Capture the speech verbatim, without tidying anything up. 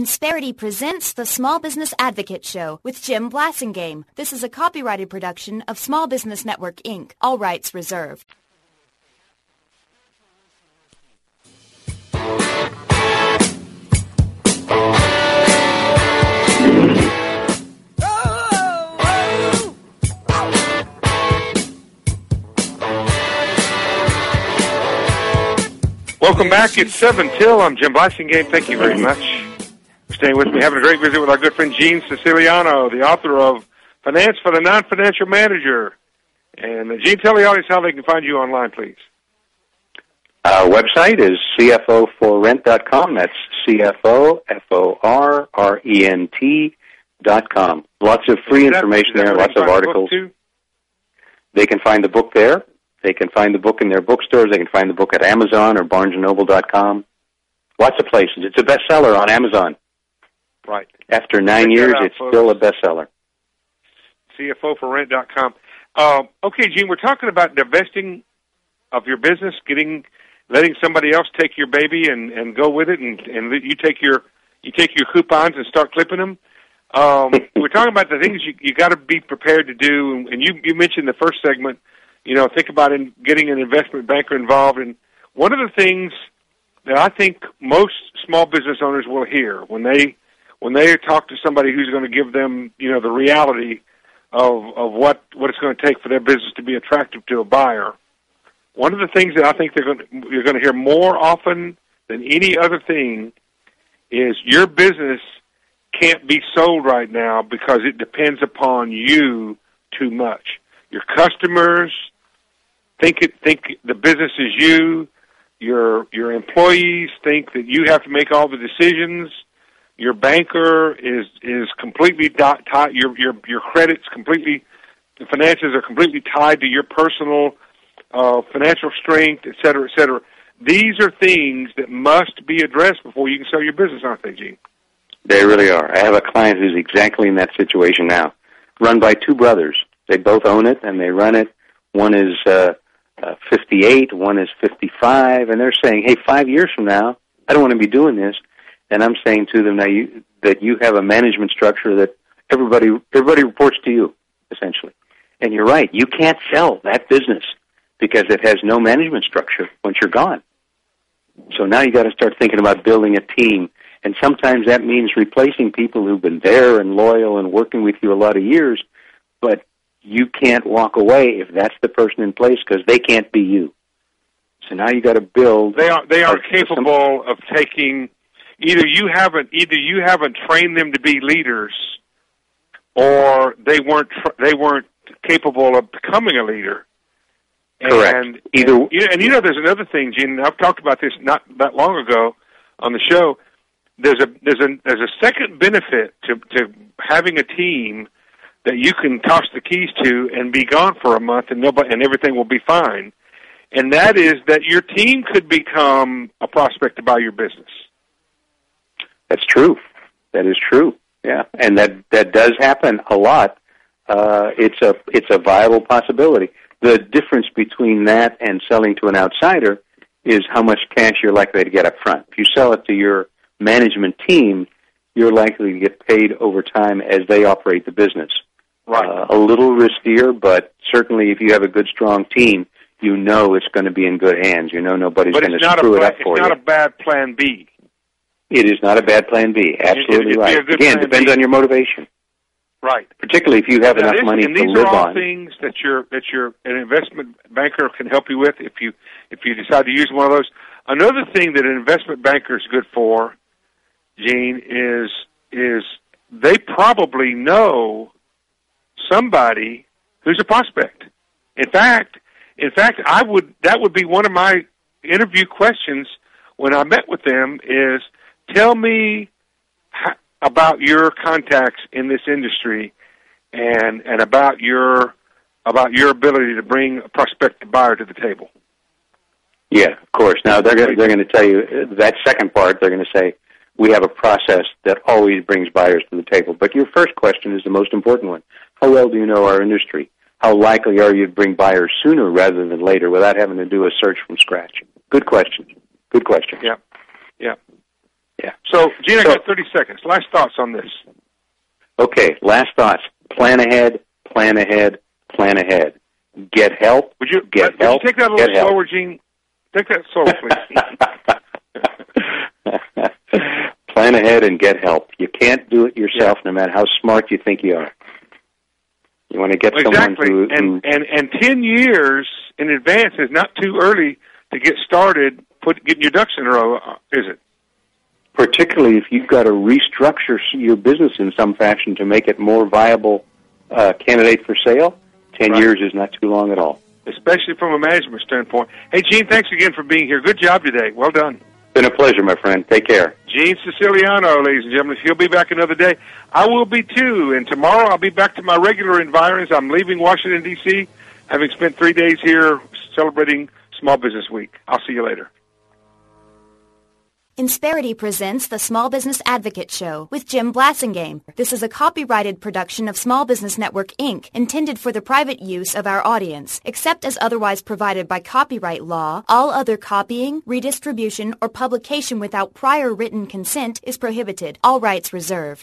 Insperity presents the Small Business Advocate Show with Jim Blasingame. This is a copyrighted production of Small Business Network, Incorporated. All rights reserved. Welcome back. It's seven till. I'm Jim Blasingame. Thank you very much for staying with me. Having a great visit with our good friend Gene Siciliano, the author of Finance for the Non-Financial Manager. And uh, Gene, tell the audience how they can find you online, please. Our website is C F O for rent dot com. That's C F O F O R R E N T dot com. Lots of free that, information there, lots of articles. They can find the book there. They can find the book in their bookstores. They can find the book at Amazon or Barnes and Noble dot com. Lots of places. It's a bestseller on Amazon. Right. After nine Check years, out, it's folks. Still a bestseller. C F O for rent dot com. Uh, okay, Gene, we're talking about divesting of your business, getting, letting somebody else take your baby and, and go with it, and, and you take your you take your coupons and start clipping them. Um, we're talking about the things you you got to be prepared to do, and you you mentioned the first segment. You know, think about in getting an investment banker involved. And one of the things that I think most small business owners will hear when they when they talk to somebody who's going to give them, you know, the reality of of what, what it's going to take for their business to be attractive to a buyer. One of the things that I think they're going to, you're going to hear more often than any other thing is your business can't be sold right now because it depends upon you too much. Your customers think it think the business is you. Your your employees think that you have to make all the decisions. Your banker is is completely tied. Your your your credit's completely, the finances are completely tied to your personal uh, financial strength, et cetera, et cetera. These are things that must be addressed before you can sell your business, aren't they, Gene? They really are. I have a client who's exactly in that situation now, run by two brothers. They both own it, and they run it. One is uh, uh, fifty-eight, one is fifty-five, and they're saying, hey, five years from now, I don't want to be doing this. And I'm saying to them now you, that you have a management structure that everybody everybody reports to you, essentially. And you're right. You can't sell that business because it has no management structure once you're gone. So now you got to start thinking about building a team. And sometimes that means replacing people who've been there and loyal and working with you a lot of years, but you can't walk away if that's the person in place because they can't be you. So now you got to build. They are they are capable of taking. Either you haven't either you haven't trained them to be leaders, or they weren't they weren't capable of becoming a leader. Correct. And, either and, and you know, there's another thing, Gene. I've talked about this not that long ago on the show. There's a there's a there's a second benefit to to having a team that you can toss the keys to and be gone for a month and nobody and everything will be fine. And that is that your team could become a prospect to buy your business. That's true. That is true. Yeah, and that that does happen a lot. Uh, it's a it's a viable possibility. The difference between that and selling to an outsider is how much cash you're likely to get up front. If you sell it to your management team, you're likely to get paid over time as they operate the business. Right. Uh, a little riskier, but certainly if you have a good, strong team, you know it's going to be in good hands. You know nobody's going to screw it up for you. It's not a bad plan B. It is not a bad plan B. Absolutely it, right. Again, depends B. on your motivation. Right. Particularly if you have now enough this, money and to these live are all on. Things that your that your an investment banker can help you with if you if you decide to use one of those. Another thing that an investment banker is good for, Gene, is is they probably know somebody who's a prospect. In fact, in fact, I would that would be one of my interview questions when I met with them is tell me how, about your contacts in this industry and and about your about your ability to bring a prospective buyer to the table. Yeah, of course. Now they're going they're going to tell you that second part. They're going to say we have a process that always brings buyers to the table. But your first question is the most important one. How well do you know our industry? How likely are you to bring buyers sooner rather than later without having to do a search from scratch? Good question. Good question. Yeah. Yeah. Yeah. So, Gene, I So- got thirty seconds. Last thoughts on this. Okay, last thoughts. Plan ahead, plan ahead, plan ahead. Get help. Would you, Get uh, would help. you take that a Get little help. slower, Gene? Take that slower, please. Plan ahead and get help. You can't do it yourself, no matter how smart you think you are. You want to get Well, someone exactly. who... and, and, and ten years in advance is not too early to get started, put getting your ducks in a row, uh, is it? Particularly if you've got to restructure your business in some fashion to make it more viable uh, candidate for sale, ten Right. years is not too long at all. Especially from a management standpoint. Hey, Gene, thanks again for being here. Good job today. Well done. Been a pleasure, my friend. Take care. Gene Siciliano, ladies and gentlemen. He'll be back another day. I will be, too. And tomorrow I'll be back to my regular environs. I'm leaving Washington, D C, having spent three days here celebrating Small Business Week. I'll see you later. Insperity presents the Small Business Advocate Show with Jim Blasingame. This is a copyrighted production of Small Business Network, Incorporated, intended for the private use of our audience. Except as otherwise provided by copyright law, all other copying, redistribution, or publication without prior written consent is prohibited. All rights reserved.